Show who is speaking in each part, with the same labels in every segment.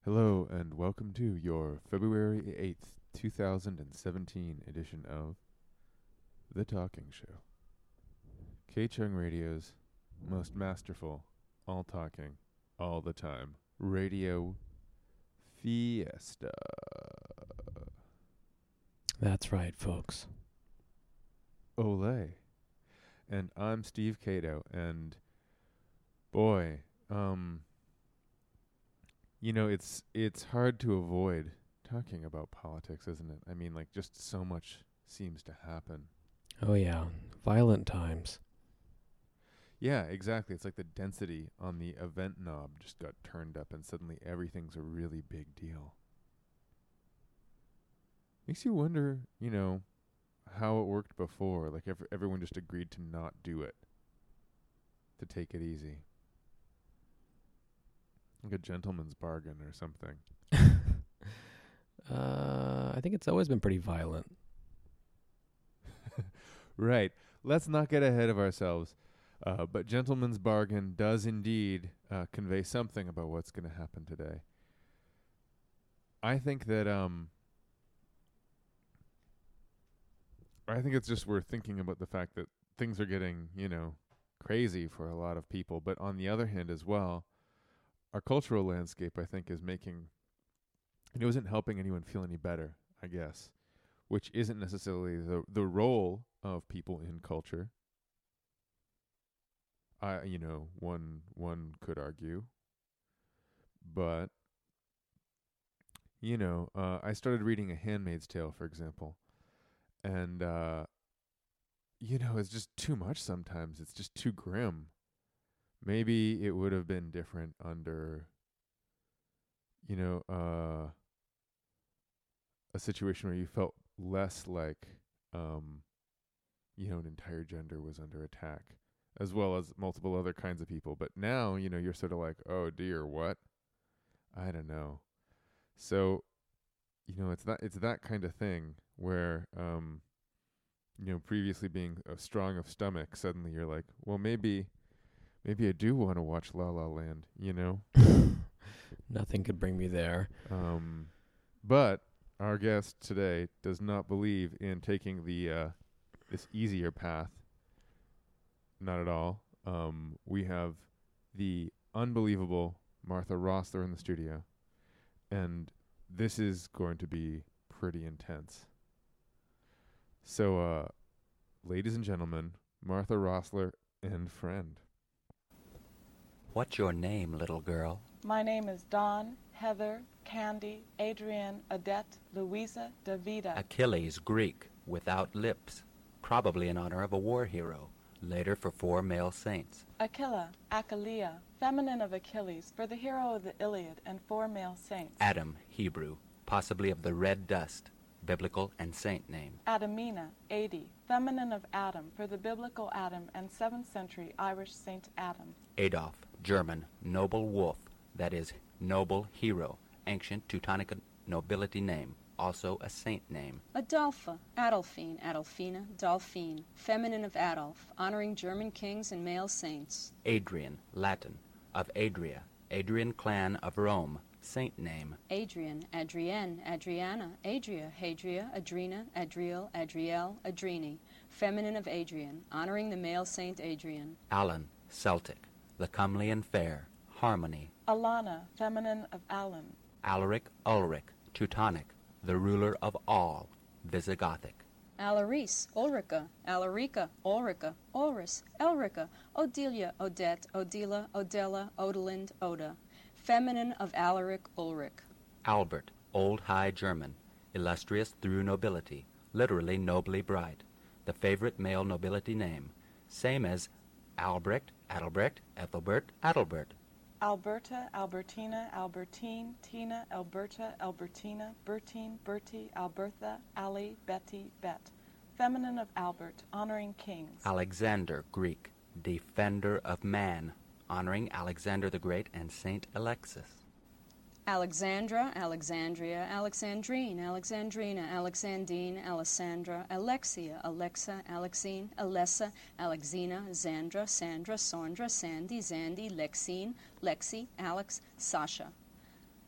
Speaker 1: Hello and welcome to your February 8th, 2017 edition of The Talking Show. K Chung Radio's most masterful, all talking, all the time radio fiesta.
Speaker 2: That's right, folks.
Speaker 1: Olay. And I'm Steve Cato, and boy, it's hard to avoid talking about politics, isn't it? I mean, like, just so much seems to happen.
Speaker 2: Oh yeah, violent times.
Speaker 1: Yeah, exactly. It's like the density on the event knob just got turned up, and suddenly everything's a really big deal. Makes you wonder, how it worked before. Like, everyone just agreed to not do it, to take it easy. Like a gentleman's bargain or something.
Speaker 2: I think it's always been pretty violent.
Speaker 1: Right. Let's not get ahead of ourselves. But gentleman's bargain does indeed convey something about what's going to happen today. I think that I think it's just worth thinking about the fact that things are getting, crazy for a lot of people. But on the other hand as well, our cultural landscape, I think, isn't helping anyone feel any better, I guess, which isn't necessarily the role of people in culture. One could argue, but I started reading A Handmaid's Tale, for example, and it's just too much sometimes. It's just too grim. Maybe it would have been different under, a situation where you felt less like, an entire gender was under attack, as well as multiple other kinds of people. But now, you're sort of like, oh dear, what? I don't know. So, it's that kind of thing where, previously being strong of stomach, suddenly you're like, well, maybe I do want to watch La La Land,
Speaker 2: Nothing could bring me there.
Speaker 1: But our guest today does not believe in taking the this easier path. Not at all. We have the unbelievable Martha Rossler in the studio, and this is going to be pretty intense. So, ladies and gentlemen, Martha Rossler and friend.
Speaker 3: What's your name, little girl?
Speaker 4: My name is Dawn, Heather, Candy, Adrienne, Odette, Louisa, Davida.
Speaker 3: Achilles, Greek, without lips, probably in honor of a war hero, later for 4 male saints.
Speaker 4: Achilla, Achillea, feminine of Achilles, for the hero of the Iliad and 4 male saints.
Speaker 3: Adam, Hebrew, possibly of the red dust, biblical and saint name.
Speaker 4: Adamina, Adi, feminine of Adam, for the biblical Adam and 7th century Irish Saint Adam.
Speaker 3: Adolf, German, noble wolf, that is, noble hero, ancient Teutonic nobility name, also a saint name.
Speaker 5: Adolpha, Adolphine, Adolphina, Dolphine, feminine of Adolf, honoring German kings and male saints.
Speaker 3: Adrian, Latin, of Adria, Adrian clan of Rome, saint name.
Speaker 5: Adrian, Adrienne, Adriana, Adria, Hadria, Adrena, Adriel, Adriel, Adrini, feminine of Adrian, honoring the male saint Adrian.
Speaker 3: Alan, Celtic, the comely and fair, harmony.
Speaker 4: Alana, feminine of Alan.
Speaker 3: Alaric, Ulrich, Teutonic, the ruler of all, Visigothic.
Speaker 5: Alarice, Ulrica, Alarica, Ulrica, Ulris, Elrica, Odelia, Odette, Odila, Odella, Odelind, Oda, feminine of Alaric, Ulrich.
Speaker 3: Albert, Old High German, illustrious through nobility, literally nobly bright, the favorite male nobility name, same as Albrecht, Adelbrecht, Ethelbert, Adelbert.
Speaker 4: Alberta, Albertina, Albertine, Tina, Alberta, Albertina, Bertine, Bertie, Albertha, Ali, Betty, Bet. Feminine of Albert, honoring kings.
Speaker 3: Alexander, Greek, defender of man, honoring Alexander the Great and Saint Alexis.
Speaker 5: Alexandra, Alexandria, Alexandrine, Alexandrina, Alexandine, Alessandra, Alexia, Alexa, Alexine, Alessa, Alexina, Xandra, Sandra, Sondra, Sandy, Zandy, Lexine, Lexi, Alex, Sasha.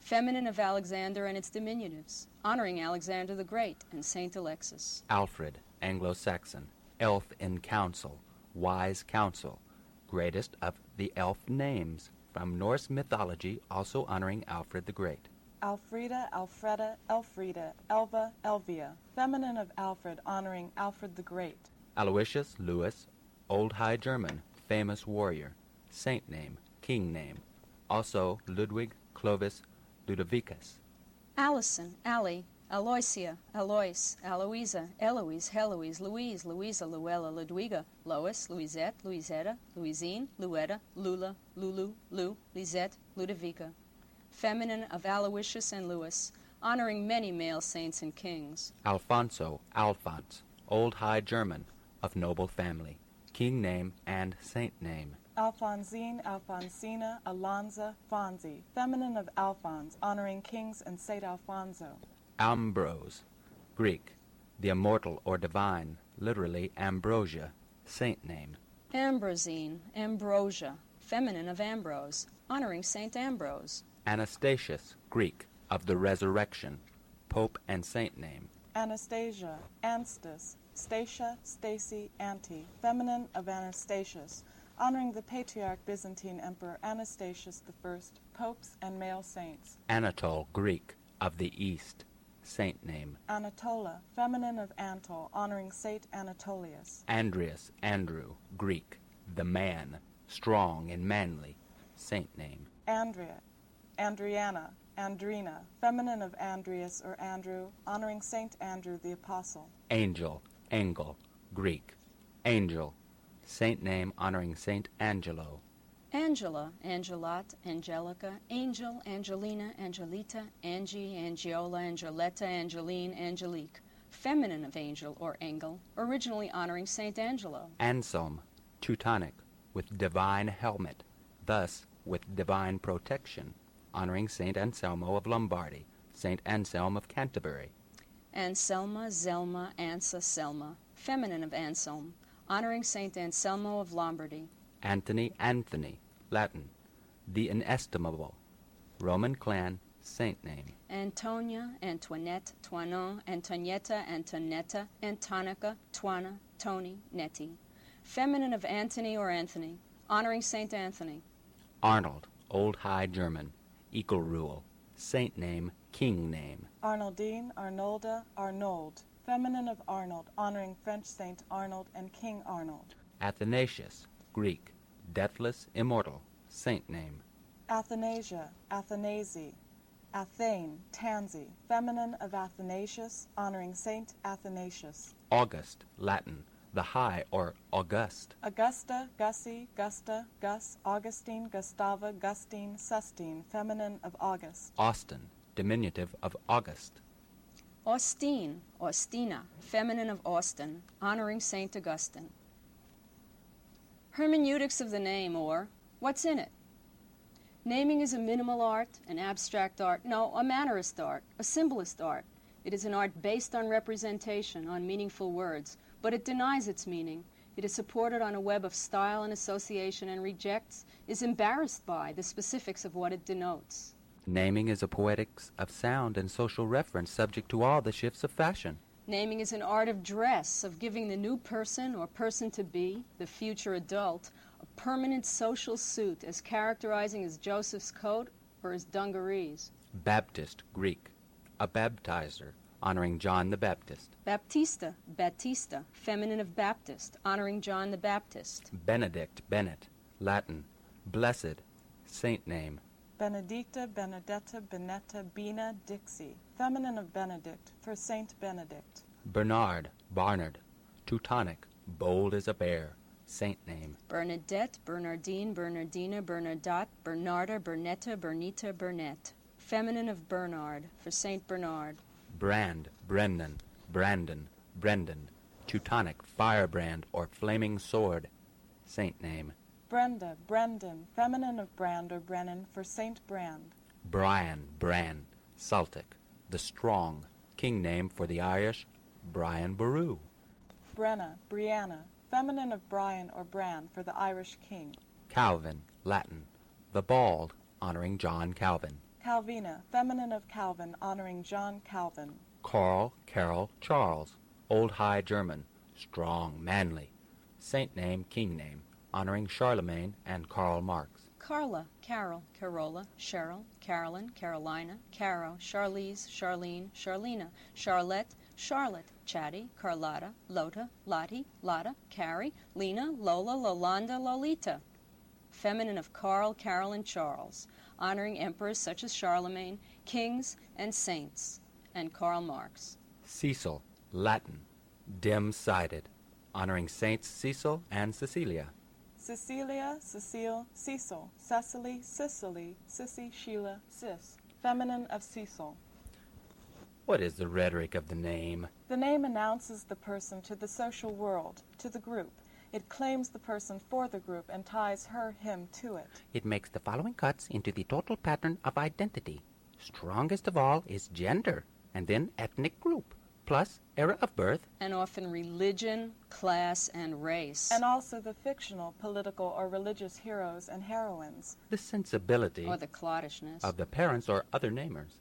Speaker 5: Feminine of Alexander and its diminutives, honoring Alexander the Great and Saint Alexis.
Speaker 3: Alfred, Anglo-Saxon, elf in council, wise counsel, greatest of the elf names, from Norse mythology, also honoring Alfred the Great.
Speaker 4: Alfreda, Alfreda, Elfrida, Elva, Elvia, feminine of Alfred, honoring Alfred the Great.
Speaker 3: Aloysius, Louis, Old High German, famous warrior, saint name, king name. Also Ludwig, Clovis, Ludovicus.
Speaker 5: Allison, Ali, Aloysia, Alois, Aloisa, Eloise, Heloise, Louise, Louisa, Luella, Ludwiga, Lois, Louisette, Louisetta, Louisine, Luetta, Lula, Lulu, Lou, Lisette, Ludovica. Feminine of Aloysius and Louis, honoring many male saints and kings.
Speaker 3: Alfonso, Alphonse, Old High German, of noble family, king name and saint name.
Speaker 4: Alphonsine, Alphonsina, Alonza, Fonzi, feminine of Alphonse, honoring kings and Saint Alfonso.
Speaker 3: Ambrose, Greek, the immortal or divine, literally Ambrosia, saint name.
Speaker 5: Ambrosine, Ambrosia, feminine of Ambrose, honoring Saint Ambrose.
Speaker 3: Anastasius, Greek, of the resurrection, pope and saint name.
Speaker 4: Anastasia, Anstis, Stacia, Stacy, Anti, feminine of Anastasius, honoring the patriarch Byzantine Emperor Anastasius I, popes and male saints.
Speaker 3: Anatole, Greek, of the east, saint name.
Speaker 4: Anatola, feminine of Antol, honoring Saint Anatolius.
Speaker 3: Andreas, Andrew, Greek, the man, strong and manly, saint name.
Speaker 4: Andrea, Andriana, Andrina, feminine of Andreas or Andrew, honoring Saint Andrew the Apostle.
Speaker 3: Angel, Angel, Greek, angel, saint name honoring Saint Angelo.
Speaker 5: Angela, Angelat, Angelica, Angel, Angelina, Angelita, Angie, Angiola, Angeletta, Angeline, Angelique, feminine of angel or angel, originally honoring Saint Angelo.
Speaker 3: Anselm, Teutonic, with divine helmet, thus with divine protection, honoring Saint Anselmo of Lombardy, Saint Anselm of Canterbury.
Speaker 5: Anselma, Zelma, Ansa, Selma, feminine of Anselm, honoring Saint Anselmo of Lombardy.
Speaker 3: Anthony, Anthony, Latin, the inestimable, Roman clan, saint name.
Speaker 5: Antonia, Antoinette, Toinon, Antonietta, Antonetta, Antonica, Tuana, Tony, Nettie, feminine of Antony or Anthony, honoring Saint Anthony.
Speaker 3: Arnold, Old High German, equal rule, saint name, king name.
Speaker 4: Arnoldine, Arnolda, Arnold, feminine of Arnold, honoring French Saint Arnold and King Arnold.
Speaker 3: Athanasius, Greek, deathless, immortal, saint name.
Speaker 4: Athanasia, Athanasi, Athane, Tansy, feminine of Athanasius, honoring Saint Athanasius.
Speaker 3: August, Latin, the high or august.
Speaker 4: Augusta, Gussie, Gusta, Gus, Augustine, Gustava, Gustine, Sustine, feminine of August.
Speaker 3: Austin, diminutive of August.
Speaker 5: Austine, Austina, feminine of Austin, honoring Saint Augustine. Hermeneutics of the name, or what's in it? Naming is a minimal art, an abstract art, no, a mannerist art, a symbolist art. It is an art based on representation, on meaningful words, but it denies its meaning. It is supported on a web of style and association and rejects, is embarrassed by the specifics of what it denotes.
Speaker 3: Naming is a poetics of sound and social reference subject to all the shifts of fashion.
Speaker 5: Naming is an art of dress, of giving the new person or person-to-be, the future adult, a permanent social suit as characterizing as Joseph's coat or his dungarees.
Speaker 3: Baptist, Greek, a baptizer, honoring John the Baptist.
Speaker 5: Baptista, Battista, feminine of Baptist, honoring John the Baptist.
Speaker 3: Benedict, Bennett, Latin, blessed, saint name.
Speaker 4: Benedicta, Benedetta, Benetta, Bina, Dixie, feminine of Benedict, for Saint Benedict.
Speaker 3: Bernard, Barnard, Teutonic, bold as a bear, saint name.
Speaker 5: Bernadette, Bernardine, Bernardina, Bernadette, Bernarda, Bernetta, Bernita, Bernette, feminine of Bernard, for Saint Bernard.
Speaker 3: Brand, Brendan, Brandon, Brendan, Teutonic, firebrand or flaming sword, saint name.
Speaker 4: Brenda, Brendan, feminine of Brand or Brennan, for Saint Brand.
Speaker 3: Brian, Bran, Celtic, the strong, king name for the Irish, Brian Boru.
Speaker 4: Brenna, Brianna, feminine of Brian or Bran, for the Irish king.
Speaker 3: Calvin, Latin, the bald, honoring John Calvin.
Speaker 4: Calvina, feminine of Calvin, honoring John Calvin.
Speaker 3: Carl, Carol, Charles, Old High German, strong, manly. Saint name, king name, honoring Charlemagne and Karl Marx.
Speaker 5: Carla, Carol, Carola, Cheryl, Carolyn, Carolina, Caro, Charlize, Charlene, Charlena, Charlotte, Charlotte, Chatty, Carlotta, Lota, Lottie, Lotta, Carrie, Lena, Lola, Lolanda, Lolita. Feminine of Carl, Carol, and Charles, honoring emperors such as Charlemagne, kings, and saints, and Karl Marx.
Speaker 3: Cecil, Latin, dim-sided, honoring Saints Cecil and Cecilia.
Speaker 4: Cecilia, Cecile, Cecil, Cecily, Sicily, Sissy, Sheila, Cis, feminine of Cecil.
Speaker 3: What is the rhetoric of the name?
Speaker 4: The name announces the person to the social world, to the group. It claims the person for the group and ties her, him to it.
Speaker 3: It makes the following cuts into the total pattern of identity. Strongest of all is gender, and then ethnic group, plus era of birth,
Speaker 5: And often religion, class, and race.
Speaker 4: And also the fictional, political, or religious heroes and heroines.
Speaker 3: the sensibility
Speaker 5: or the clodishness.
Speaker 3: of the parents or other namers.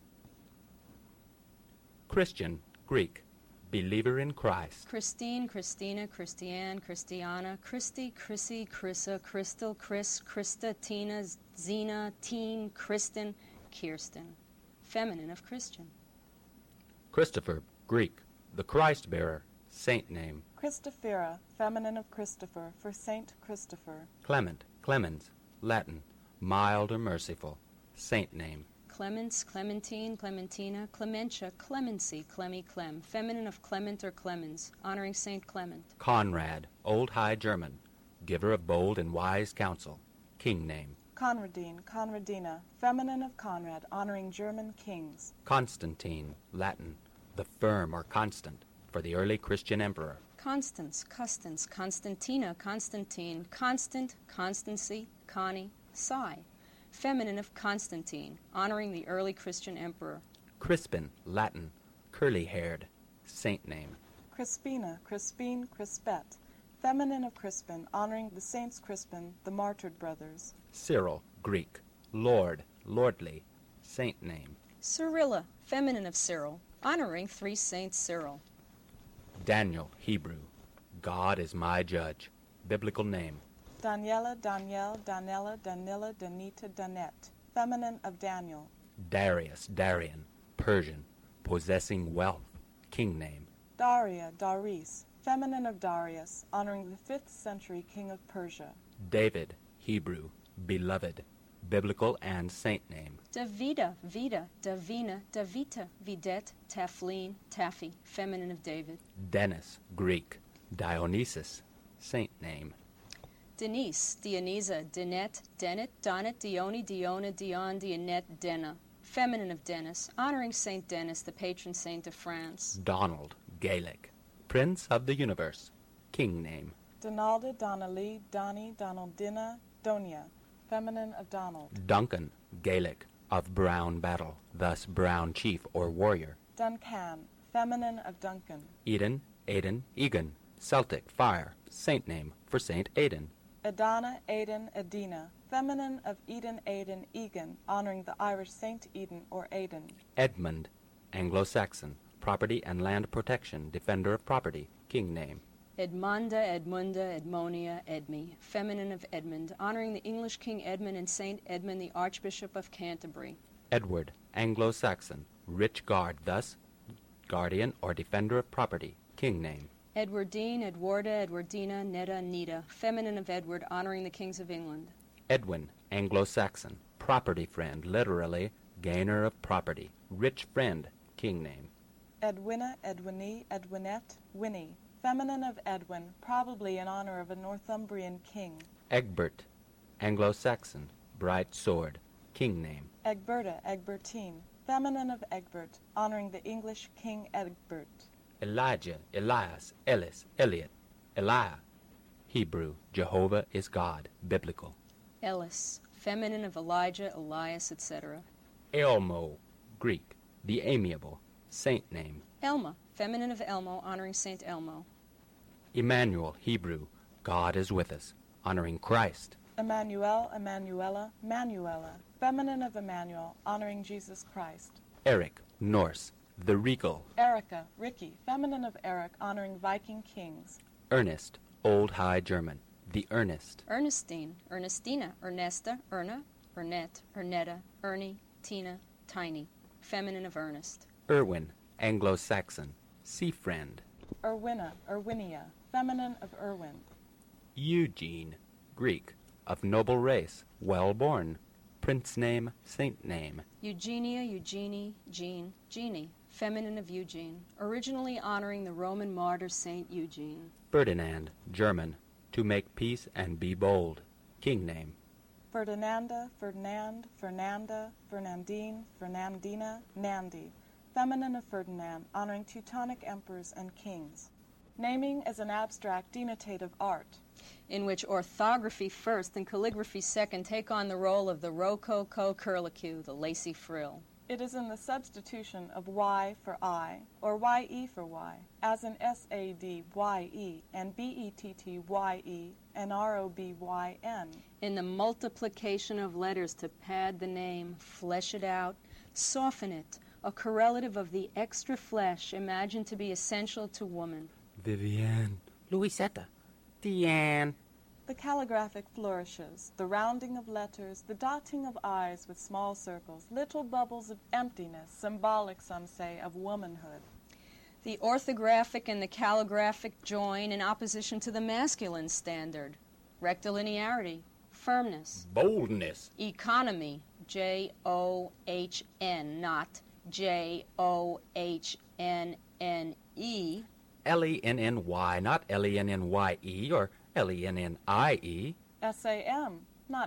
Speaker 3: Christian, Greek, believer in Christ.
Speaker 5: Christine, Christina, Christiane, Christiana, Christy, Chrissy, Chrissa, Crystal, Chris, Krista, Tina, Zena, Teen, Kristen, Kirsten. Feminine of Christian.
Speaker 3: Christopher, Greek, the Christ bearer, saint name.
Speaker 4: Christophera, feminine of Christopher, for Saint Christopher.
Speaker 3: Clement, Clemens, Latin, mild or merciful, saint name.
Speaker 5: Clemens, Clementine, Clementina, Clementia, Clemency, Clemmy, Clem. Feminine of Clement or Clemens, honoring Saint Clement.
Speaker 3: Conrad, Old High German, giver of bold and wise counsel, king name.
Speaker 4: Conradine, Conradina, feminine of Conrad, honoring German kings.
Speaker 3: Constantine, Latin, the firm or constant, for the early Christian emperor.
Speaker 5: Constance, Custance, Constantina, Constantine, Constant, Constancy, Connie, Cy. Feminine of Constantine, honoring the early Christian emperor.
Speaker 3: Crispin, Latin, curly-haired, saint name.
Speaker 4: Crispina, Crispine, Crispette, feminine of Crispin, honoring the Saints Crispin, the martyred brothers.
Speaker 3: Cyril, Greek, lord, lordly, saint name.
Speaker 5: Cyrilla, feminine of Cyril, honoring 3 Saints Cyril.
Speaker 3: Daniel, Hebrew, God is my judge, biblical name.
Speaker 4: Daniela, Danielle, Danella, Danila, Danita, Danette, feminine of Daniel.
Speaker 3: Darius, Darian, Persian, possessing wealth, king name.
Speaker 4: Daria, Darius, feminine of Darius, honoring the 5th century king of Persia.
Speaker 3: David, Hebrew, beloved, biblical and saint name.
Speaker 5: Davida, Vida, Davina, Davita, Videt, Tafleen, Taffy, feminine of David.
Speaker 3: Dennis, Greek, Dionysus, saint name.
Speaker 5: Denise, Dionysa, Dinette, Dennet, Donnet, Dione, Diona, Dion, Dionette, Denna. Feminine of Dennis, honoring Saint Denis, the patron saint of France.
Speaker 3: Donald, Gaelic, prince of the universe, king name.
Speaker 4: Donalda, Donnelly, Donnie, Donaldina, Donia, feminine of Donald.
Speaker 3: Duncan, Gaelic, of brown battle, thus brown chief or warrior.
Speaker 4: Duncan, feminine of Duncan.
Speaker 3: Eden, Aidan, Egan, Celtic, fire, saint name for Saint Aidan.
Speaker 4: Edana, Aidan, Edina, feminine of Eden, Aidan, Egan, honoring the Irish Saint Eden or Aidan.
Speaker 3: Edmund, Anglo-Saxon, property and land protection, defender of property, king name.
Speaker 5: Edmonda, Edmunda, Edmonia, Edme, feminine of Edmund, honoring the English King Edmund and Saint Edmund, the Archbishop of Canterbury.
Speaker 3: Edward, Anglo-Saxon, rich guard, thus guardian or defender of property, king name.
Speaker 5: Edwardine, Edwarda, Edwardina, Netta, Nita, feminine of Edward, honoring the kings of England.
Speaker 3: Edwin, Anglo-Saxon, property friend, literally gainer of property, rich friend, king name.
Speaker 4: Edwina, Edwini, Edwinette, Winnie, feminine of Edwin, probably in honor of a Northumbrian king.
Speaker 3: Egbert, Anglo-Saxon, bright sword, king name.
Speaker 4: Egberta, Egbertine, feminine of Egbert, honoring the English King Egbert.
Speaker 3: Elijah, Elias, Ellis, Eliot, Eliah, Hebrew, Jehovah is God, biblical.
Speaker 5: Ellis, feminine of Elijah, Elias, etc.
Speaker 3: Elmo, Greek, the amiable, saint name.
Speaker 5: Elma, feminine of Elmo, honoring Saint Elmo.
Speaker 3: Emmanuel, Hebrew, God is with us, honoring Christ,
Speaker 4: Emmanuel, Emmanuella, Manuela, feminine of Emmanuel, honoring Jesus Christ.
Speaker 3: Eric, Norse, the regal.
Speaker 4: Erica, Ricky, feminine of Eric, honoring Viking kings.
Speaker 3: Ernest, Old High German, the earnest.
Speaker 5: Ernestine, Ernestina, Ernesta, Erna, Ernette, Ernetta, Ernie, Tina, Tiny, feminine of Ernest.
Speaker 3: Erwin, Anglo-Saxon, sea friend.
Speaker 4: Erwina, Erwinia, feminine of Erwin.
Speaker 3: Eugene, Greek, of noble race, well born. Prince name, saint name.
Speaker 5: Eugenia, Eugenie, Jean, Jeannie, feminine of Eugene, originally honoring the Roman martyr Saint Eugene.
Speaker 3: Ferdinand, German, to make peace and be bold. King name.
Speaker 4: Ferdinanda, Ferdinand, Fernanda, Fernandine, Fernandina, Nandi, feminine of Ferdinand, honoring Teutonic emperors and kings. Naming is an abstract denotative art,
Speaker 5: in which orthography first and calligraphy second take on the role of the rococo curlicue, the lacy frill.
Speaker 4: It is in the substitution of Y for I, or YE for Y, as in SADYE and BETTYE and ROBYN.
Speaker 5: In the multiplication of letters to pad the name, flesh it out, soften it, a correlative of the extra flesh imagined to be essential to woman.
Speaker 3: Vivienne, Louisetta, Diane.
Speaker 4: The calligraphic flourishes, the rounding of letters, the dotting of I's with small circles, little bubbles of emptiness, symbolic, some say, of womanhood.
Speaker 5: The orthographic and the calligraphic join in opposition to the masculine standard. Rectilinearity, firmness,
Speaker 3: Boldness.
Speaker 5: economy, John, not Johnnne.
Speaker 3: Lenny, not Lennye or Lennie.
Speaker 4: SAM, not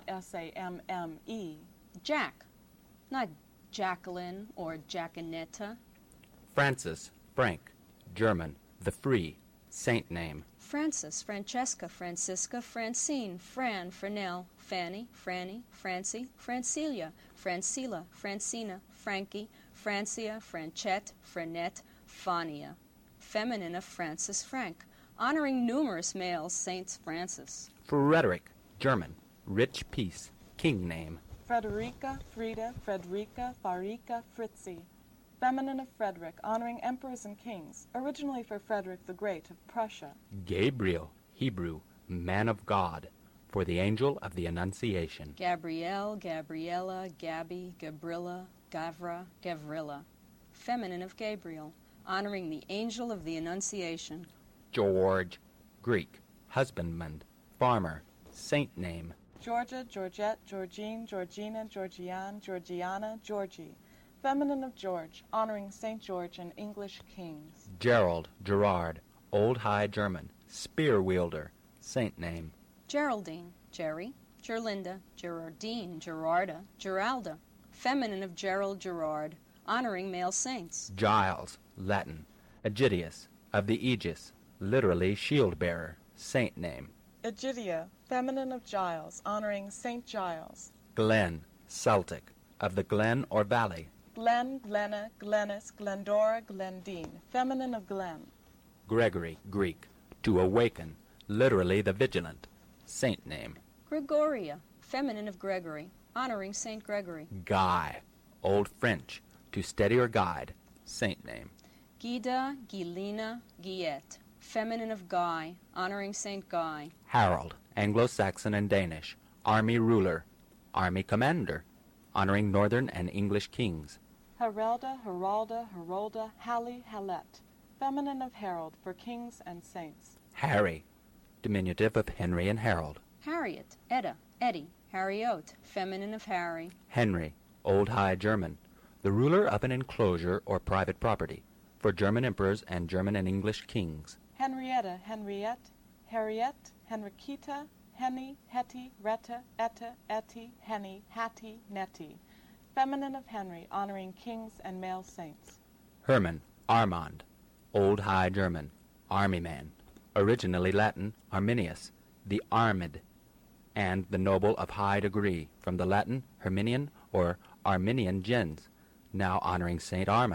Speaker 4: SAMME.
Speaker 5: Jack, not Jacqueline or Jacquinetta.
Speaker 3: Francis, Frank, German, the free, saint name.
Speaker 5: Francis, Francesca, Francisca, Francine, Fran, Fresnel, Fanny, Franny, Francie, Francilia, Francila, Francina, Frankie, Francia, Franchette, Franette, Fania. Feminine of Francis Frank, honoring numerous male Saints Francis.
Speaker 3: Frederick, German, rich peace, king name.
Speaker 4: Frederica, Frida, Frederica, Farika, Fritzi. Feminine of Frederick, honoring emperors and kings, originally for Frederick the Great of Prussia.
Speaker 3: Gabriel, Hebrew, man of God, for the angel of the Annunciation.
Speaker 5: Gabrielle, Gabriella, Gabby, Gabrilla, Gavra, Gavrilla. Feminine of Gabriel, honoring the angel of the Annunciation.
Speaker 3: George, Greek, husbandman, farmer, saint name.
Speaker 4: Georgia, Georgette, Georgine, Georgina, Georgiane, Georgiana, Georgie. Feminine of George, honoring St. George and English kings.
Speaker 3: Gerald, Gerard, Old High German, spear wielder, saint name.
Speaker 5: Geraldine, Jerry, Gerlinda, Gerardine, Gerarda, Geralda. Feminine of Gerald Gerard, honoring male saints.
Speaker 3: Giles, Latin, Aegidius, of the Aegis, literally shield bearer, saint name.
Speaker 4: Egidia, feminine of Giles, honoring St. Giles.
Speaker 3: Glen, Celtic, of the glen or valley.
Speaker 4: Glen, Glenna, Glennis, Glendora, Glendine, feminine of Glen.
Speaker 3: Gregory, Greek, to awaken, literally the vigilant, saint name.
Speaker 5: Gregoria, feminine of Gregory, honoring Saint Gregory.
Speaker 3: Guy, Old French, to steady or guide, saint name.
Speaker 5: Guida, Guilina, Guillette, feminine of Guy, honoring Saint Guy.
Speaker 3: Harold, Anglo-Saxon and Danish, army ruler, army commander, honoring northern and English kings.
Speaker 4: Herelda, Heralda, Herolda, Hallie, Hallette, feminine of Harold, for kings and saints.
Speaker 3: Harry, diminutive of Henry and Harold.
Speaker 5: Harriet, Etta, Eddie, Harriot, feminine of Harry.
Speaker 3: Henry, Old High German, the ruler of an enclosure or private property, for German emperors and German and English kings.
Speaker 4: Henrietta, Henriette, Harriet, Henriqueta, Henny, Hetty, Retta, Etta, Etty, Henny, Hattie, Nettie. Feminine of Henry, honoring kings and male saints.
Speaker 3: Herman, Armand, Old High German, army man, originally Latin, Arminius, the armed, and the noble of high degree, from the Latin Herminian or Arminian gens, now honoring Saint Armand.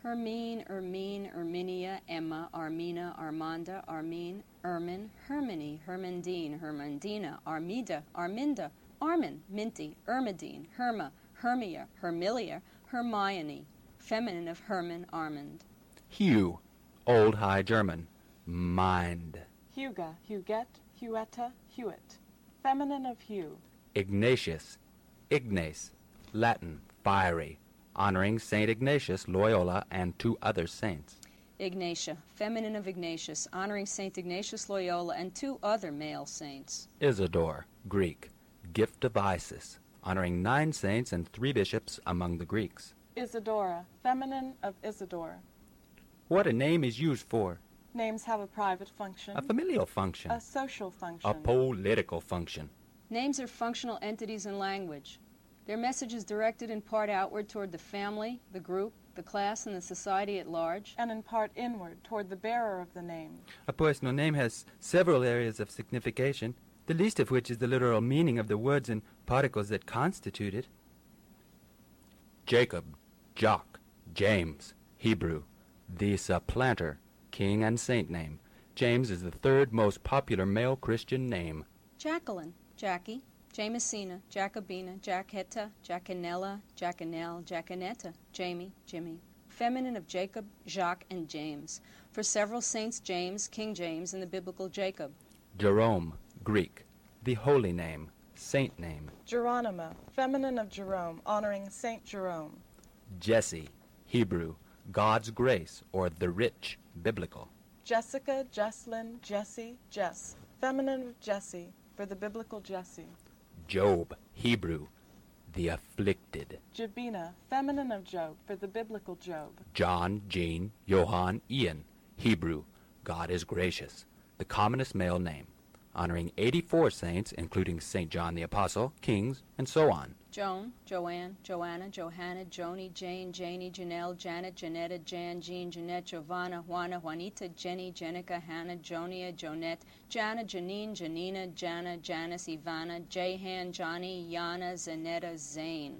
Speaker 5: Hermine, Ermine, Erminia, Emma, Armina, Armanda, Armine, Ermin, Hermione, Hermandine, Hermandina, Armida, Arminda, Armin, Minty, Ermidine, Herma, Hermia, Hermilia, Hermione, feminine of Herman, Armand.
Speaker 3: Hugh, Old High German, mind.
Speaker 4: Huga, Huguette, Huetta, Hewitt. Feminine of Hugh.
Speaker 3: Ignatius, Ignace, Latin, fiery, honoring Saint Ignatius, Loyola, and 2 other saints.
Speaker 5: Ignatia, feminine of Ignatius, honoring Saint Ignatius Loyola and 2 other male saints.
Speaker 3: Isidore, Greek, gift of Isis, honoring 9 saints and 3 bishops among the Greeks.
Speaker 4: Isidora, feminine of Isidore.
Speaker 3: What a name is used for?
Speaker 4: Names have a private function,
Speaker 3: A familial function,
Speaker 4: a social function,
Speaker 3: a political function.
Speaker 5: Names are functional entities in language. Their message is directed in part outward toward the family, the group, the class, and the society at large.
Speaker 4: and in part inward toward the bearer of the name.
Speaker 3: A personal name has several areas of signification, the least of which is the literal meaning of the words and particles that constitute it. Jacob, Jock, James, Hebrew, the supplanter, king and saint name. James is the 3rd most popular male Christian name.
Speaker 5: Jacqueline, Jackie, Jamesina, Jacobina, Jacquetta, Jacquinella, Jacquinelle, Jacquinetta, Jamie, Jimmy. Feminine of Jacob, Jacques, and James. For several saints James, King James, and the biblical Jacob.
Speaker 3: Jerome, Greek, the holy name, saint name.
Speaker 4: Geronima, feminine of Jerome, honoring Saint Jerome.
Speaker 3: Jesse, Hebrew, God's grace, or the rich, biblical.
Speaker 4: Jessica, Jesslyn, Jesse, Jess, feminine of Jesse, for the biblical Jesse.
Speaker 3: Job, Hebrew, the afflicted.
Speaker 4: Jabina, feminine of Job, for the biblical Job.
Speaker 3: John, Jean, Johann, Ian, Hebrew, God is gracious, the commonest male name, honoring 84 saints, including St. John the Apostle, kings, and so on.
Speaker 5: Joan, Joanne, Joanna, Johanna, Joni, Jane, Janie, Janelle, Janet, Janetta, Jan, Jean, Jeanette, Giovanna, Juana, Juanita, Jenny, Jenica, Hannah, Jonia, Jonette, Jana, Janine, Janina, Jana, Janice, Ivana, Jahan, Johnny, Yana, Zanetta, Zane.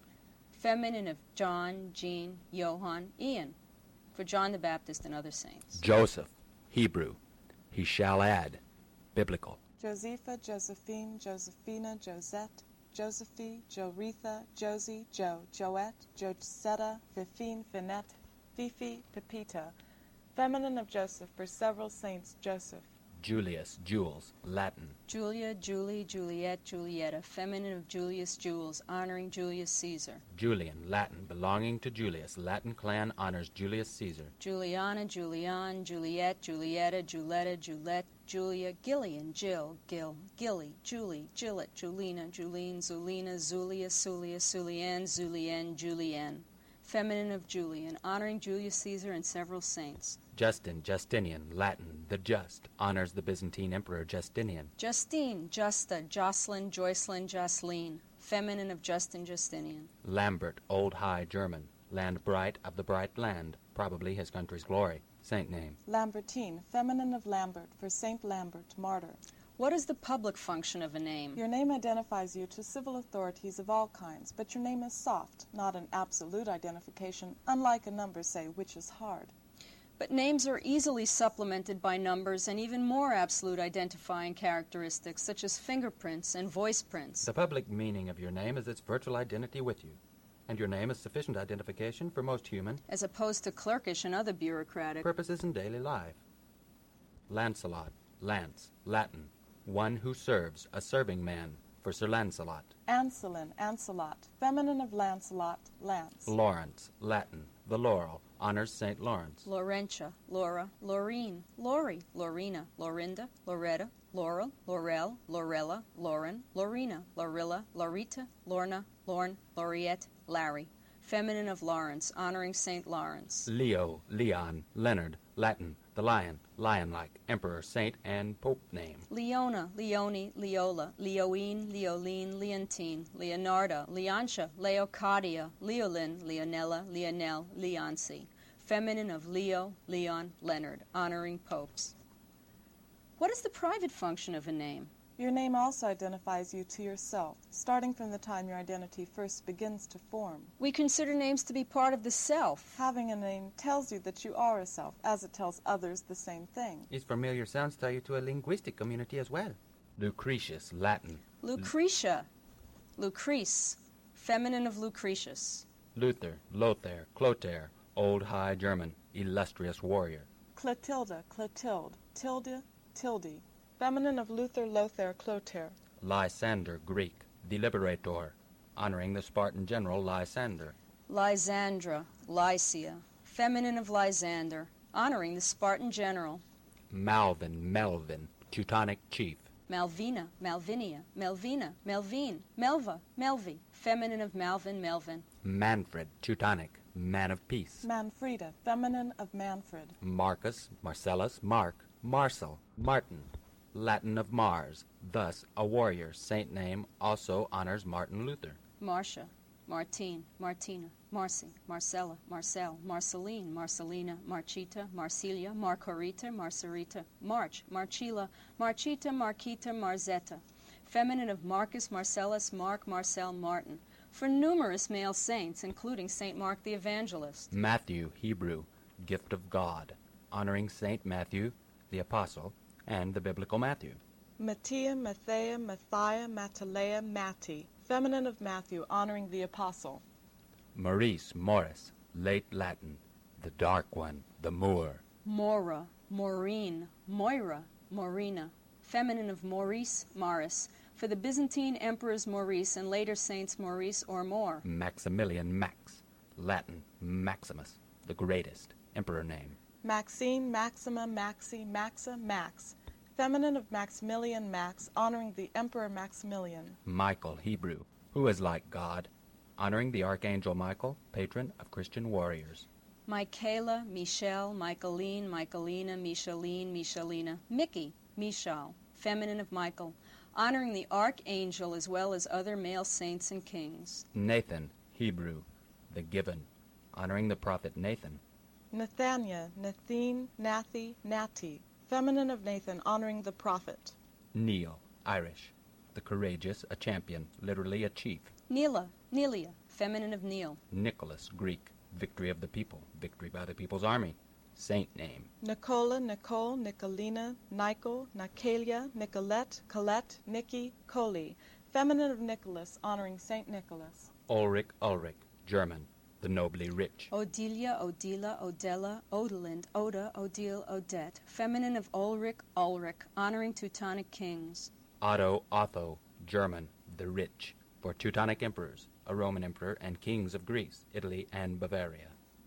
Speaker 5: Feminine of John, Jean, Johann, Ian, for John the Baptist and other saints.
Speaker 3: Joseph, Hebrew, he shall add, biblical.
Speaker 4: Josepha, Josephine, Josephina, Josette, Josephie, Joretha, Josie, Jo, Joette, Josetta, Fifine, Finette, Fifi, Pepita. Feminine of Joseph, for several saints Joseph.
Speaker 3: Julius, Jules, Latin.
Speaker 5: Julia, Julie, Juliet, Julietta, feminine of Julius, Jules, honoring Julius Caesar.
Speaker 3: Julian, Latin, belonging to Julius. Latin clan honors Julius Caesar.
Speaker 5: Juliana, Julian, Juliet, Julietta, Juletta, Julette, Julia, Gillian, Jill, Gil, Gilly, Julie, Gillette, Julina, Julene, Zulina, Zulia, Sulia, Sulianne, Zulien, Julienne. Feminine of Julian, honoring Julius Caesar and several saints.
Speaker 3: Justin, Justinian, Latin, the just, honors the Byzantine Emperor Justinian.
Speaker 5: Justine, Justa, Jocelyn, Joycelyn, Jocelyn. Feminine of Justin, Justinian.
Speaker 3: Lambert, Old High German, land bright of the bright land, probably his country's glory. Saint name.
Speaker 4: Lambertine, feminine of Lambert, for Saint Lambert, martyr.
Speaker 5: What is the public function of a name?
Speaker 4: Your name identifies you to civil authorities of all kinds, but your name is soft, not an absolute identification, unlike a number, say, which is hard.
Speaker 5: But names are easily supplemented by numbers and even more absolute identifying characteristics, such as fingerprints and voice prints.
Speaker 3: The public meaning of your name is its virtual identity with you, and your name is sufficient identification for most human,
Speaker 5: as opposed to clerkish and other bureaucratic
Speaker 3: purposes in daily life. Lancelot, Lance, Latin, one who serves, a serving man, for Sir Lancelot.
Speaker 4: Anselin, Ancelot, feminine of Lancelot, Lance.
Speaker 3: Lawrence, Latin, the laurel, honors St. Lawrence.
Speaker 5: Laurentia, Laura, Laureen, Laurie, Laurina, Laurinda, Loretta, Laurel, Laurel, Laurella, Lauren, Laurina, Laurilla, Laurita, Lorna, Lorne, Lauriette, Larry. Feminine of Lawrence, honoring St. Lawrence.
Speaker 3: Leo, Leon, Leonard, Latin, the lion, lion-like, emperor, saint, and pope name.
Speaker 5: Leona, Leone, Leola, Leoine, Leoline, Leontine, Leonarda, Leontia, Leocadia, Leolin, Leonella, Leonel, Leonci. Feminine of Leo, Leon, Leonard, honoring popes. What is the private function of a name?
Speaker 4: Your name also identifies you to yourself, starting from the time your identity first begins to form.
Speaker 5: We consider names to be part of the self.
Speaker 4: Having a name tells you that you are a self, as it tells others the same thing.
Speaker 3: Its familiar sounds tie you to a linguistic community as well. Lucretius, Latin.
Speaker 5: Lucretia. Lucrece. Feminine of Lucretius.
Speaker 3: Luther, Lothair, Clotaire, Old High German, illustrious warrior.
Speaker 4: Clotilda, Clotilde, Tilde, Tilde. Feminine of Luther, Lothair, Clotaire.
Speaker 3: Lysander, Greek, the liberator, honoring the Spartan general Lysander.
Speaker 5: Lysandra. Lycia. Feminine of Lysander, honoring the Spartan general.
Speaker 3: Malvin, Melvin, Teutonic chief.
Speaker 5: Malvina, Malvinia, Melvina, Melvine, Melva, Melvi. Feminine of Malvin, Melvin.
Speaker 3: Manfred, Teutonic, man of peace.
Speaker 4: Manfreda, feminine of Manfred.
Speaker 3: Marcus, Marcellus, Mark, Marcel, Martin, Latin of Mars. Thus, a warrior saint name also honors Martin Luther.
Speaker 5: Marcia, Martine, Martina, Marcy, Marcella, Marcel, Marceline, Marcelina, Marchita, Marsilia, Marcorita, Marcerita, March, Marchila, Marchita, Marquita, Marzetta. Feminine of Marcus, Marcellus, Mark, Marcel, Martin. For numerous male saints, including St. Mark the Evangelist.
Speaker 3: Matthew, Hebrew, gift of God, honoring Saint Matthew, the apostle, and the biblical Matthew.
Speaker 4: Mattia, Mathea, Matthiah, Mattalea, Matti. Feminine of Matthew, honoring the apostle.
Speaker 3: Maurice, Morris, late Latin, the dark one, the Moor.
Speaker 5: Mora, Maureen, Moira, Morina. Feminine of Maurice, Maris. For the Byzantine emperors Maurice and later saints Maurice or More.
Speaker 3: Maximilian, Max, Latin, Maximus, the greatest, emperor name.
Speaker 4: Maxine, Maxima, Maxi, Maxa, Max. Feminine of Maximilian, Max, honoring the Emperor Maximilian.
Speaker 3: Michael, Hebrew, who is like God, honoring the Archangel Michael, patron of Christian warriors.
Speaker 5: Michaela, Michelle, Michaeline, Michaelina, Micheline, Michelina. Mickey, Michal. Feminine of Michael, honoring the Archangel as well as other male saints and kings.
Speaker 3: Nathan, Hebrew, the given, honoring the prophet Nathan.
Speaker 4: Nathania, Nathine, Nathi, Nati. Feminine of Nathan, honoring the prophet.
Speaker 3: Neil, Irish, the courageous, a champion, literally a chief.
Speaker 5: Neela, Nelia. Feminine of Neil.
Speaker 3: Nicholas, Greek, victory of the people, victory by the people's army. Saint name.
Speaker 4: Nicola, Nicole, Nicolina, Nico, Nicalia, Nicolette, Colette, Nicky, Coli. Feminine of Nicholas, honoring Saint Nicholas.
Speaker 3: Ulrich, German, the nobly rich.
Speaker 5: Odilia, Odila, Odella, Odelind, Oda, Odile, Odette. Feminine of Ulrich, honoring Teutonic kings.
Speaker 3: Otto, German, the rich, for Teutonic emperors, a Roman emperor, and kings of Greece, Italy, and Bavaria.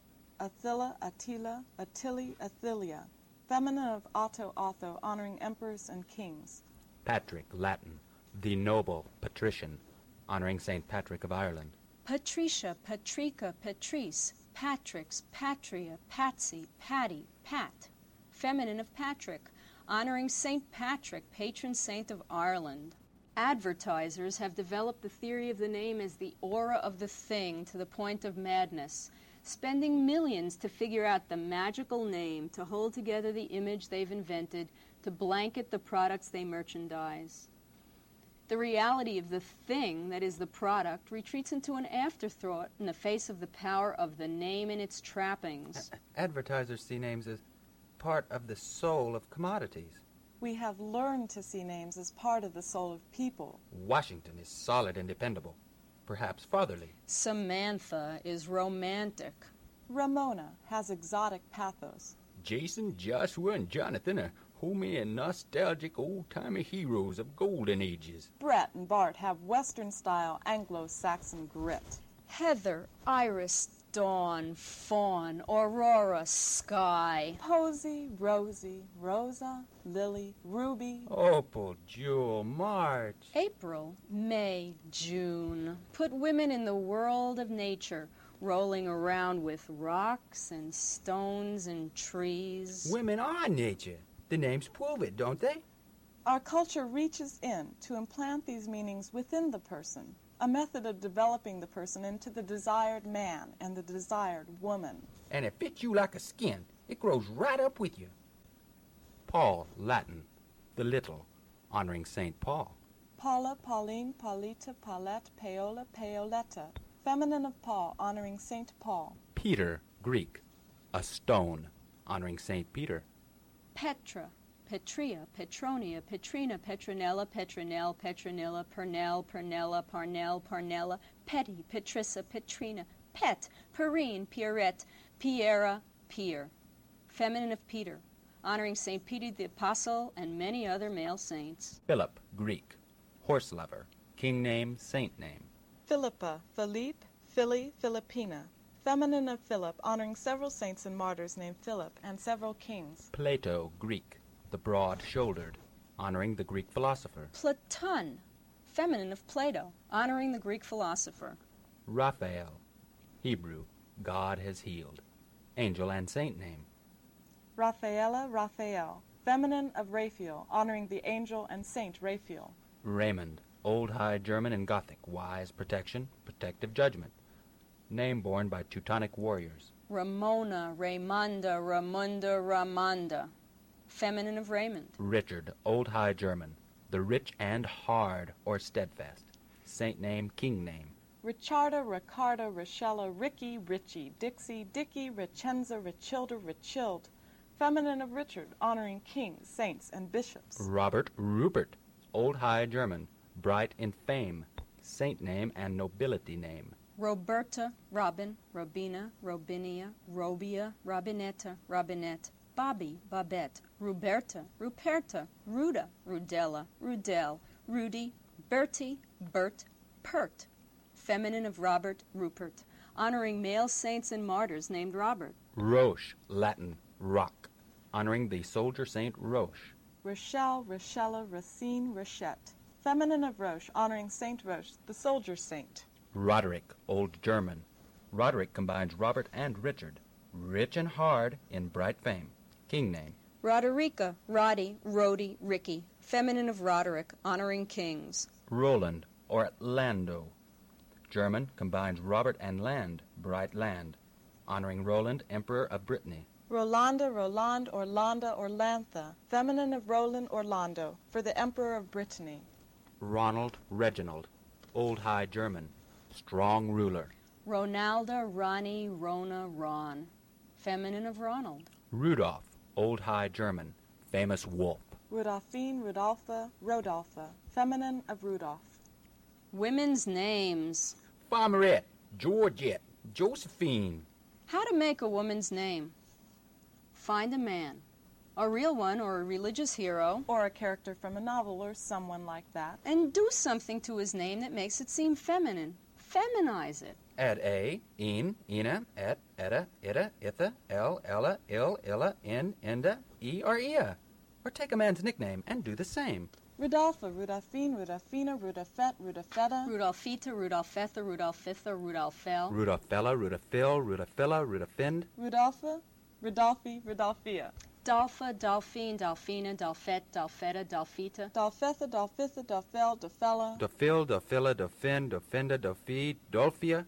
Speaker 4: Attila, Attila, Attili, Athilia. Feminine of Otto, honoring emperors and kings.
Speaker 3: Patrick, Latin, the noble patrician, honoring St. Patrick of Ireland.
Speaker 5: Patricia, Patrica, Patrice. Patricks, Patria, Patsy, Patty, Pat. Feminine of Patrick, honoring St. Patrick, patron saint of Ireland. Advertisers have developed the theory of the name as the aura of the thing to the point of madness, spending millions to figure out the magical name to hold together the image they've invented to blanket the products they merchandise. The reality of the thing, that is the product, retreats into an afterthought in the face of the power of the name and its trappings.
Speaker 3: Advertisers see names as part of the soul of commodities.
Speaker 4: We have learned to see names as part of the soul of people.
Speaker 3: Washington is solid and dependable, perhaps fatherly.
Speaker 5: Samantha is romantic.
Speaker 4: Ramona has exotic pathos.
Speaker 3: Jason, Joshua, and Jonathan are homey and nostalgic old-timey heroes of golden ages.
Speaker 4: Brett and Bart have Western-style Anglo-Saxon grit.
Speaker 5: Heather, Iris, Dawn, Fawn, Aurora, Sky.
Speaker 4: Posy, Rosie, Rosa, Lily, Ruby.
Speaker 3: Opal, Jewel, March.
Speaker 5: April, May, June. Put women in the world of nature, rolling around with rocks and stones and trees.
Speaker 3: Women are nature. The names prove it, don't they?
Speaker 4: Our culture reaches in to implant these meanings within the person, a method of developing the person into the desired man and the desired woman.
Speaker 3: And it fits you like a skin. It grows right up with you. Paul, Latin, the little, honoring St. Paul.
Speaker 4: Paula, Pauline, Paulita, Paulette, Paola, Paoletta. Feminine of Paul, honoring St. Paul.
Speaker 3: Peter, Greek, a stone, honoring St. Peter.
Speaker 5: Petra, Petria, Petronia, Petrina, Petronella, Petronelle, Petronilla, Pernell, Pernella, Parnell, Parnella, Petty, Petrissa, Petrina, Pet, Perrine, Pierrette, Piera, Pier. Feminine of Peter, honoring St. Peter the Apostle and many other male saints.
Speaker 3: Philip, Greek, horse lover, king name, saint name.
Speaker 4: Philippa, Philippe, Philly, Philippina. Feminine of Philip, honoring several saints and martyrs named Philip and several kings.
Speaker 3: Plato, Greek, the broad-shouldered, honoring the Greek philosopher.
Speaker 5: Platon, feminine of Plato, honoring the Greek philosopher.
Speaker 3: Raphael, Hebrew, God has healed, angel and saint name.
Speaker 4: Raphaela, Raphael. Feminine of Raphael, honoring the angel and saint Raphael.
Speaker 3: Raymond, Old High German and Gothic, wise protection, protective judgment. Name borne by Teutonic warriors.
Speaker 5: Ramona, Raymonda, Ramunda, Ramanda. Feminine of Raymond.
Speaker 3: Richard, Old High German, the rich and hard or steadfast. Saint name, king name.
Speaker 4: Richarda, Ricarda, Richella, Ricky, Richie, Dixie, Dicky, Richenza, Richilda, Richild. Feminine of Richard, honoring kings, saints, and bishops.
Speaker 3: Robert, Rupert, Old High German, bright in fame. Saint name and nobility name.
Speaker 5: Roberta, Robin, Robina, Robinia, Robia, Robinetta, Robinette. Bobby, Babette, Ruberta, Ruperta, Ruda, Rudella, Rudel, Rudy, Bertie, Bert, Pert. Feminine of Robert, Rupert, honoring male saints and martyrs named Robert.
Speaker 3: Roche, Latin, rock, honoring the soldier saint Roche.
Speaker 4: Rochelle, Rochella, Racine, Rochette. Feminine of Roche, honoring Saint Roche, the soldier saint.
Speaker 3: Roderick, Old German. Roderick combines Robert and Richard, rich and hard in bright fame. King name.
Speaker 5: Roderica, Roddy, Rody, Ricky. Feminine of Roderick, honoring kings.
Speaker 3: Roland, or Lando. German combines Robert and land, bright land, honoring Roland, Emperor of Brittany.
Speaker 4: Rolanda, Roland, Orlanda, Orlantha. Feminine of Roland, Orlando, for the Emperor of Brittany.
Speaker 3: Ronald, Reginald, Old High German, strong ruler.
Speaker 5: Ronalda, Ronnie, Rona, Ron. Feminine of Ronald.
Speaker 3: Rudolph, Old High German, famous wolf.
Speaker 4: Rudolphine, Rudolpha, Rodolpha. Feminine of Rudolph.
Speaker 5: Women's names.
Speaker 3: Farmerette, Georgette, Josephine.
Speaker 5: How to make a woman's name. Find a man, a real one or a religious hero,
Speaker 4: Or a character from a novel or someone like that.
Speaker 5: and do something to his name that makes it seem feminine. Feminize it.
Speaker 3: Add a, in, ina, et, etta, itta, itha, el, ella, il, illa, in, inda, e, or ia. Or take a man's nickname and do the same.
Speaker 4: Rudolpha, Rudolphine, Rudolphina, Rudolfette, Rudolfetta.
Speaker 5: Rudolphita, Rudolfetha, Rudolfitha, Rudolfel.
Speaker 3: Rudolfella, Rudolphil, Rudolphilla, Rudolphind.
Speaker 4: Rudolpha, Rudolphi, Rudolphia.
Speaker 5: Dolpha, Dolphine, Dolphina, Dolphet, Dolfetta, Dolphita.
Speaker 4: Dolphetha, Dolphitha, Dolphel, Dolphella.
Speaker 3: Dophil, Dophilla, Dophin, Dophinda, Dophi, Dolphia.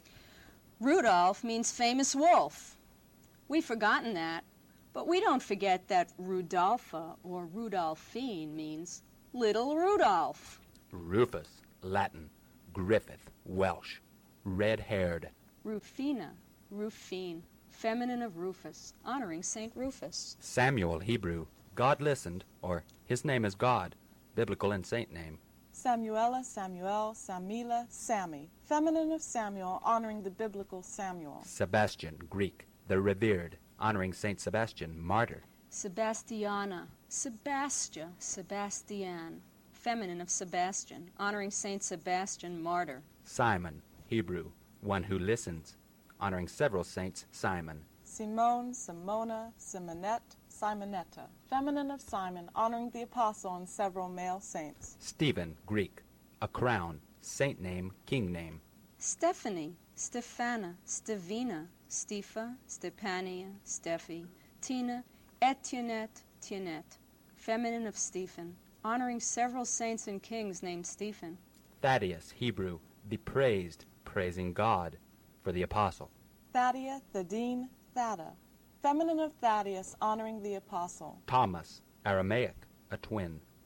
Speaker 5: Rudolph means famous wolf. We've forgotten that, but we don't forget that Rudolpha or Rudolphine means little Rudolph.
Speaker 3: Rufus, Latin, Griffith, Welsh, red-haired.
Speaker 5: Rufina, Rufine, feminine of Rufus, honoring St. Rufus.
Speaker 3: Samuel, Hebrew, God listened, or his name is God, biblical and saint name.
Speaker 4: Samuela, Samuel, Samila, Sammy. Feminine of Samuel, honoring the biblical Samuel.
Speaker 3: Sebastian, Greek, the revered, honoring Saint Sebastian, martyr.
Speaker 5: Sebastiana, Sebastia, Sebastian, feminine of Sebastian, honoring Saint Sebastian, martyr.
Speaker 3: Simon, Hebrew, one who listens, honoring several saints, Simon.
Speaker 4: Simone, Simona, Simonette, Simonetta. Feminine of Simon, honoring the apostle and several male saints.
Speaker 3: Stephen, Greek, a crown, saint name, king name.
Speaker 5: Stephanie, Stephana, Stevina, Stefa, Stepania, Steffi, Tina, Etiennette, Tiennette, feminine of Stephen, honoring several saints and kings named Stephen.
Speaker 3: Thaddeus, Hebrew, the praised, praising God, for the apostle.
Speaker 4: Thadia, Thadine, Thada. Feminine of Thaddeus, honoring the apostle.
Speaker 3: Thomas, Aramaic, a twin,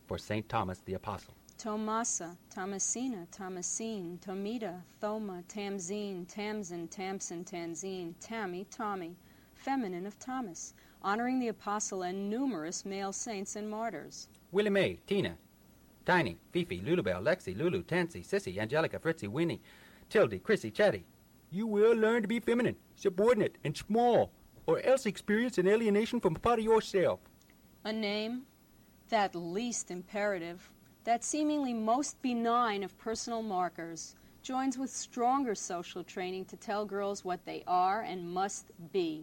Speaker 3: for St. Thomas the Apostle.
Speaker 5: Tomasa, Thomasina, Thomasine, Tomita, Thoma, Tamzine, Tamsin, Tamsin, Tanzine, Tammy, Tommy, feminine of Thomas, honoring the apostle and numerous male saints and martyrs.
Speaker 3: Willie Mae, Tina, Tiny, Fifi, Lulubelle, Lexi, Lulu, Tansy, Sissy, Angelica, Fritzy, Winnie, Tildy, Chrissy, Chatty. You will learn to be feminine, subordinate, and small, or else experience an alienation from a part of yourself.
Speaker 5: A name, that least imperative, that seemingly most benign of personal markers, joins with stronger social training to tell girls what they are and must be.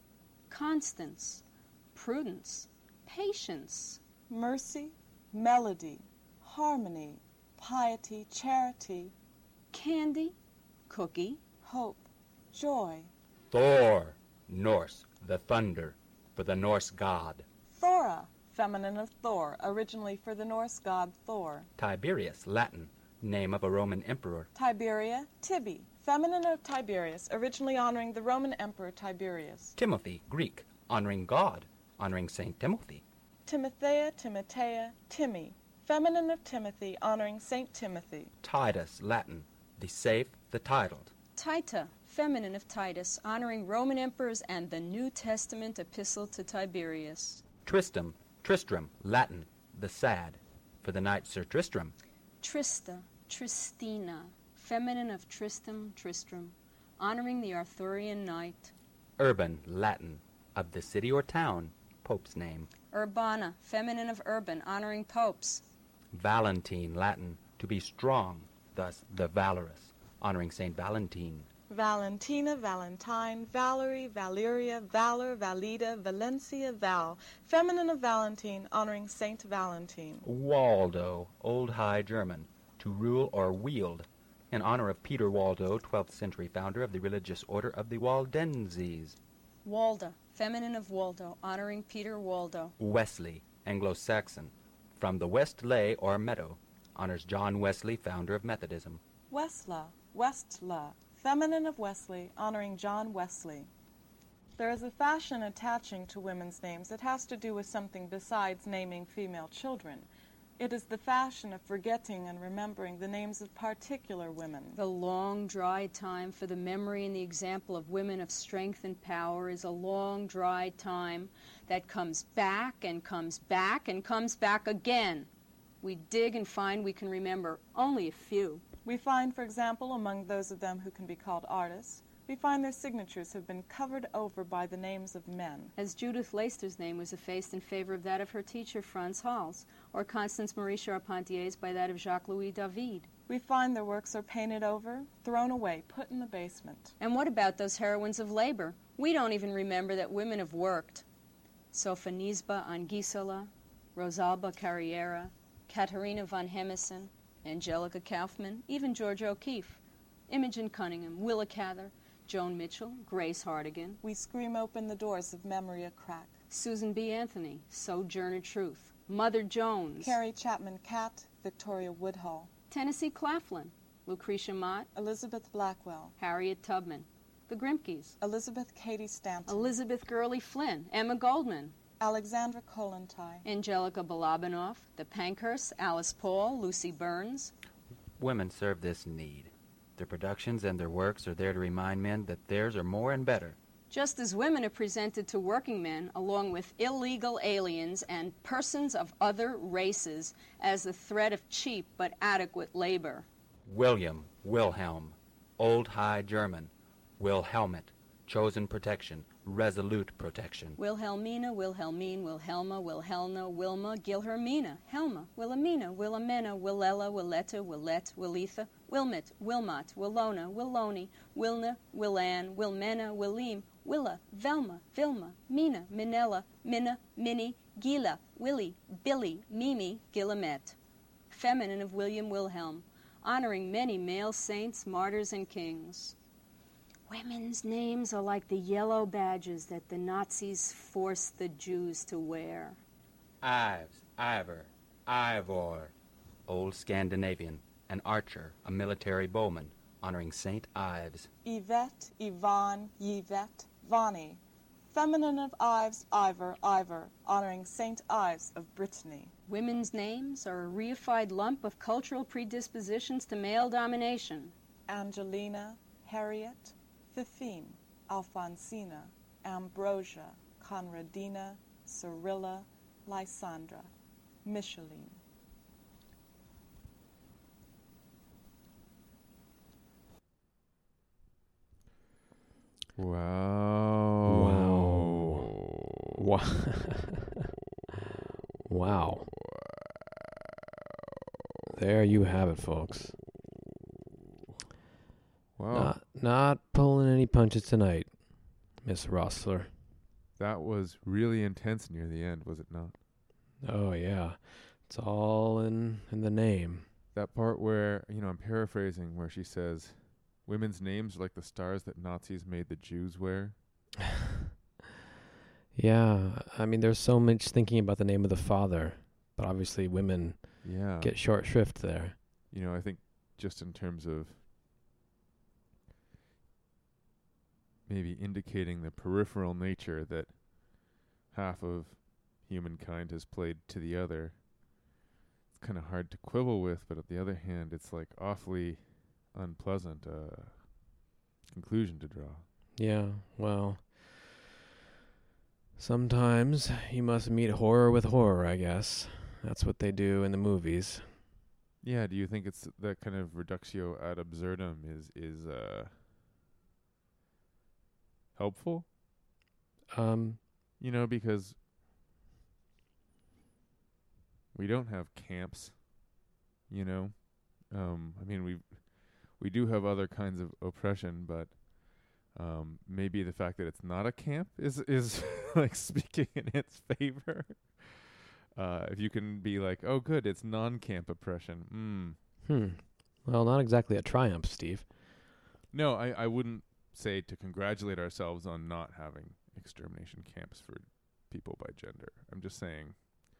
Speaker 5: Constance, prudence, patience,
Speaker 4: Mercy, melody, harmony, piety, charity,
Speaker 5: candy, cookie,
Speaker 4: hope, joy.
Speaker 3: Thor, Norse, the thunder, for the Norse god.
Speaker 4: Thora, feminine of Thor, originally for the Norse god Thor.
Speaker 3: Tiberius, Latin, name of a Roman emperor.
Speaker 4: Tiberia, Tibi, feminine of Tiberius, originally honoring the Roman emperor Tiberius.
Speaker 3: Timothy, Greek, honoring God, honoring Saint Timothy.
Speaker 4: Timothea, Timotea, Timmy, feminine of Timothy, honoring Saint Timothy.
Speaker 3: Titus, Latin, the safe, the titled.
Speaker 5: Tita, feminine of Titus, honoring Roman emperors and the New Testament epistle to Tiberius.
Speaker 3: Tristram, Latin, the sad, for the knight Sir Tristram.
Speaker 5: Trista, Tristina, feminine of Tristram, honoring the Arthurian knight.
Speaker 3: Urban, Latin, of the city or town, Pope's name.
Speaker 5: Urbana, feminine of urban, honoring popes.
Speaker 3: Valentine, Latin, to be strong, thus the valorous, honoring Saint Valentine.
Speaker 4: Valentina, Valentine, Valerie, Valeria, Valor, Valida, Valencia, Val, feminine of Valentine, honoring Saint Valentine.
Speaker 3: Waldo, Old High German, to rule or wield, in honor of Peter Waldo, 12th century founder of the religious order of the Waldenses.
Speaker 5: Walda, feminine of Waldo, honoring Peter Waldo.
Speaker 3: Wesley, Anglo-Saxon, from the West Lay or meadow, honors John Wesley, founder of Methodism.
Speaker 4: Westla, feminine of Wesley, honoring John Wesley. There is a fashion attaching to women's names that has to do with something besides naming female children. It is the fashion of forgetting and remembering the names of particular women.
Speaker 5: The long, dry time for the memory and the example of women of strength and power is a long, dry time that comes back and comes back and comes back again. We dig and find we can remember only a few.
Speaker 4: We find, for example, among those of them who can be called artists, we find their signatures have been covered over by the names of men.
Speaker 5: As Judith Leister's name was effaced in favor of that of her teacher, Franz Hals, or Constance Marie Charpentier's by that of Jacques-Louis David.
Speaker 4: We find their works are painted over, thrown away, put in the basement.
Speaker 5: And what about those heroines of labor? We don't even remember that women have worked. Sofonisba Anguissola, Rosalba Carriera, Katerina von Hemissen, Angelica Kaufman, even George O'Keeffe, Imogen Cunningham, Willa Cather, Joan Mitchell, Grace Hardigan.
Speaker 4: We scream open the doors of memory a crack.
Speaker 5: Susan B. Anthony, Sojourner Truth, Mother Jones,
Speaker 4: Carrie Chapman Catt, Victoria Woodhull,
Speaker 5: Tennessee Claflin, Lucretia Mott,
Speaker 4: Elizabeth Blackwell,
Speaker 5: Harriet Tubman, the Grimkes,
Speaker 4: Elizabeth Cady Stanton,
Speaker 5: Elizabeth Gurley Flynn, Emma Goldman,
Speaker 4: Alexandra Kollontai,
Speaker 5: Angelica Balabanoff, the Pankhursts, Alice Paul, Lucy Burns.
Speaker 3: Women serve this need. Their productions and their works are there to remind men that theirs are more and better.
Speaker 5: Just as women are presented to working men, along with illegal aliens and persons of other races, as the threat of cheap but adequate labor.
Speaker 3: William, Wilhelm, Old High German, Wilhelmit, chosen protection, resolute protection.
Speaker 5: Wilhelmina, Wilhelmine, Wilhelma, Wilhelna, Wilma, Gilhermina, Helma, Wilhelmina, Wilhelmina, Willella, Willetta, Willette, Willitha, Wilmot, Wilmot, Willona, Willoni, Wilna, Willan, Wilmena, William, Willa, Velma, Vilma, Mina, Minella, Minna, Minnie, Gila, Willie, Billy, Mimi, Gillamet. Feminine of William Wilhelm, honoring many male saints, martyrs, and kings. Women's names are like the yellow badges that the Nazis forced the Jews to wear.
Speaker 3: Ives, Ivor, Ivor, Old Scandinavian, an archer, a military bowman, honoring Saint Ives.
Speaker 4: Yvette, Yvonne, Yvette, Vani, feminine of Ives, Ivor, Ivor, honoring Saint Ives of Brittany.
Speaker 5: Women's names are a reified lump of cultural predispositions to male domination.
Speaker 4: Angelina, Harriet, Fifine, Alfonsina, Ambrosia, Conradina, Cyrilla, Lysandra, Micheline.
Speaker 1: Wow.
Speaker 2: Wow. Wow. There you have it, folks.
Speaker 1: Wow.
Speaker 2: Not pulling any punches tonight, Miss Rossler.
Speaker 1: That was really intense near the end, was it not?
Speaker 2: Oh, yeah. It's all in the name.
Speaker 1: That part where, I'm paraphrasing, where she says, women's names are like the stars that Nazis made the Jews wear.
Speaker 2: Yeah, I mean, there's so much thinking about the name of the father, but obviously women get short shrift there.
Speaker 1: I think just in terms of maybe indicating the peripheral nature that half of humankind has played to the other, it's kind of hard to quibble with, but on the other hand, it's like awfully unpleasant conclusion to draw.
Speaker 2: Yeah, well, sometimes you must meet horror with horror, I guess. That's what they do in the movies.
Speaker 1: Yeah, do you think it's that kind of reductio ad absurdum is helpful? Because we don't have camps, I mean, we do have other kinds of oppression, but maybe the fact that it's not a camp is like speaking in its favor. If you can be like, oh, good, it's non-camp oppression.
Speaker 2: Well, not exactly a triumph, Steve.
Speaker 1: No, I wouldn't say to congratulate ourselves on not having extermination camps for people by gender. I'm just saying,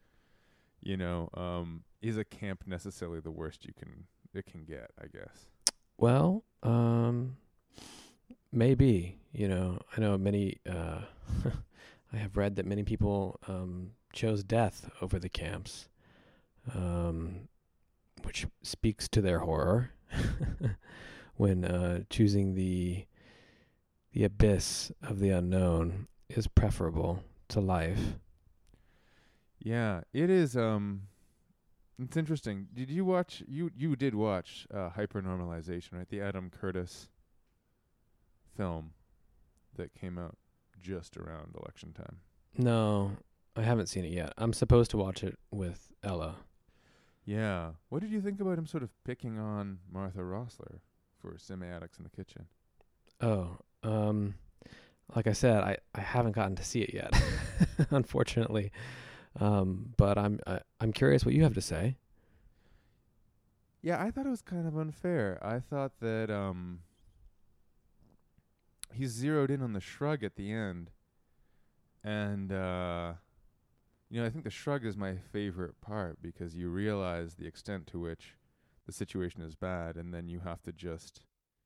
Speaker 1: is a camp necessarily the worst it can get, I guess?
Speaker 2: Well, maybe, I know many, I have read that many people chose death over the camps, which speaks to their horror when choosing the abyss of the unknown is preferable to life.
Speaker 1: Yeah, it is. It's interesting. Did you watch? You did watch Hypernormalization, right? The Adam Curtis film that came out just around election time.
Speaker 2: No, I haven't seen it yet. I'm supposed to watch it with Ella.
Speaker 1: Yeah. What did you think about him sort of picking on Martha Rossler for Semiotics in the Kitchen?
Speaker 2: Oh, like I said, I haven't gotten to see it yet, unfortunately. But I'm curious what you have to say.
Speaker 1: Yeah, I thought it was kind of unfair. I thought that he zeroed in on the shrug at the end. And I think the shrug is my favorite part because you realize the extent to which the situation is bad, and then you have to just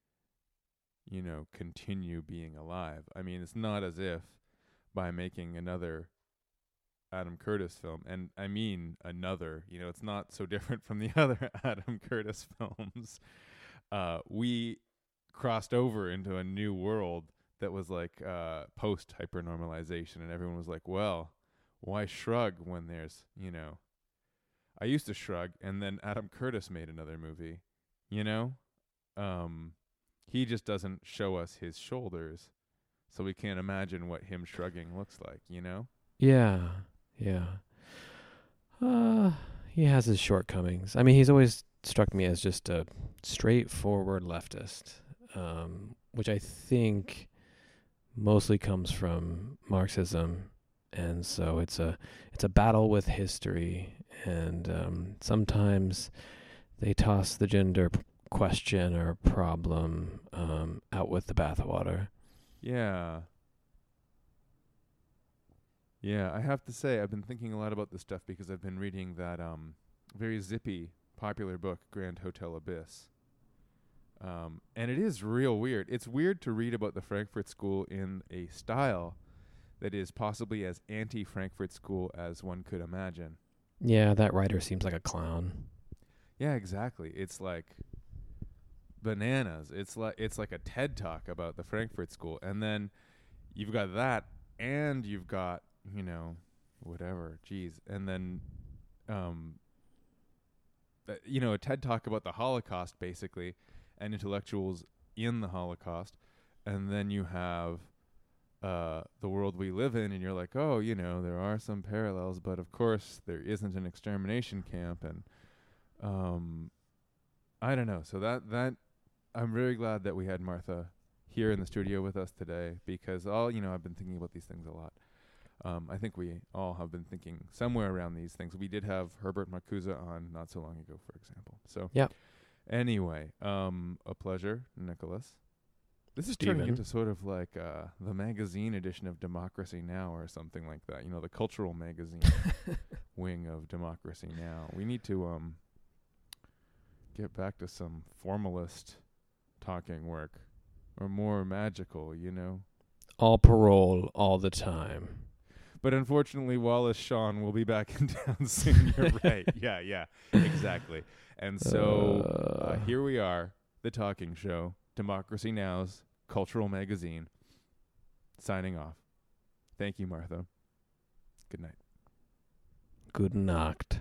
Speaker 1: continue being alive. I mean, it's not as if by making another Adam Curtis film, and I mean another, it's not so different from the other Adam Curtis films, we crossed over into a new world that was like post hypernormalization, and everyone was like, well, why shrug when there's, I used to shrug, and then Adam Curtis made another movie, he just doesn't show us his shoulders, so we can't imagine what him shrugging looks like,
Speaker 2: Yeah. He has his shortcomings. I mean, he's always struck me as just a straightforward leftist, which I think mostly comes from Marxism, and so it's a battle with history, and sometimes they toss the gender question or problem out with the bathwater.
Speaker 1: Yeah, I have to say I've been thinking a lot about this stuff because I've been reading that very zippy popular book, Grand Hotel Abyss. And it is real weird. It's weird to read about the Frankfurt School in a style that is possibly as anti-Frankfurt School as one could imagine.
Speaker 2: Yeah, that writer seems like a clown.
Speaker 1: Yeah, exactly. It's like bananas. It's like a TED talk about the Frankfurt School, and then you've got that, and you've got whatever. Geez, and then a TED talk about the Holocaust, basically, and intellectuals in the Holocaust, and then you have the world we live in, and you're like, oh, there are some parallels, but of course there isn't an extermination camp, and I don't know. So that I'm very glad that we had Martha here in the studio with us today, because I've been thinking about these things a lot. I think we all have been thinking somewhere around these things. We did have Herbert Marcuse on not so long ago, for example. So
Speaker 2: yeah.
Speaker 1: Anyway, a pleasure, Nicholas. This is
Speaker 2: Steven.
Speaker 1: turning into sort of like the magazine edition of Democracy Now! Or something like that. The cultural magazine wing of Democracy Now! We need to get back to some formalist talking work, or more magical,
Speaker 2: All parole, all the time.
Speaker 1: But unfortunately, Wallace Shawn will be back in town soon. You're right. Yeah, exactly. And so here we are, The Talking Show, Democracy Now!'s cultural magazine, signing off. Thank you, Martha. Good night.
Speaker 2: Good Nacht.